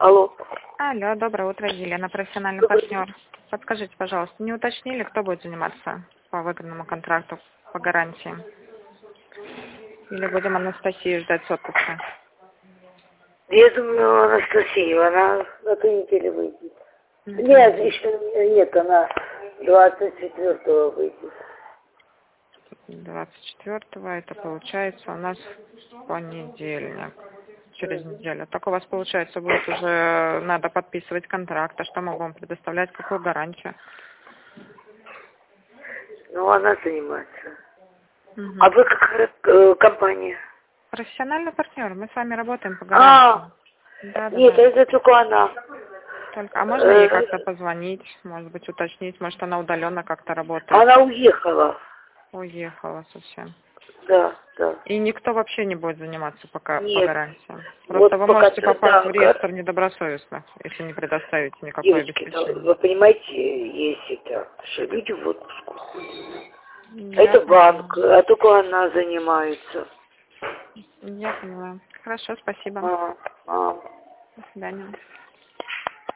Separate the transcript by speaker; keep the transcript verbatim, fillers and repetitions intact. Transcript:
Speaker 1: Алло.
Speaker 2: Алло, доброе утро, Елена, профессиональный
Speaker 1: Доброе
Speaker 2: партнер. Подскажите, пожалуйста, не уточнили, кто будет заниматься по выгодному контракту, по гарантии? Или будем Анастасию ждать с отпуска?
Speaker 1: Я думаю, Анастасия, она на той неделе выйдет.
Speaker 2: На
Speaker 1: Нет,
Speaker 2: этой
Speaker 1: еще нет, она двадцать четвёртого выйдет.
Speaker 2: двадцать четвёртого, это получается у нас понедельник, через неделю. Так у вас, получается, будет уже надо подписывать контракт, а что могу вам предоставлять, какую гарантию?
Speaker 1: Ну, она занимается.
Speaker 2: Мгм.
Speaker 1: А вы какая э, компания?
Speaker 2: Профессиональный партнер, мы с вами работаем по
Speaker 1: А,
Speaker 2: гарантии. Да, да,
Speaker 1: нет,
Speaker 2: да.
Speaker 1: это только она.
Speaker 2: Только, а можно ей
Speaker 1: Э,
Speaker 2: как-то позвонить, может быть, уточнить, может, она удаленно как-то работает.
Speaker 1: Она уехала.
Speaker 2: Уехала совсем.
Speaker 1: Да, да.
Speaker 2: И никто вообще не будет заниматься пока по
Speaker 1: Нет.
Speaker 2: гарантиям. Просто
Speaker 1: Вот
Speaker 2: вы
Speaker 1: пока,
Speaker 2: можете попасть
Speaker 1: да,
Speaker 2: в
Speaker 1: га-
Speaker 2: реестр недобросовестных, если не предоставите никакое
Speaker 1: девочки, да,
Speaker 2: обеспечение.
Speaker 1: вы понимаете, есть это, что люди в отпуск уходят.
Speaker 2: Я
Speaker 1: Это
Speaker 2: поняла.
Speaker 1: банк, а только она занимается.
Speaker 2: Я поняла. Хорошо, спасибо.
Speaker 1: А, а.
Speaker 2: До свидания.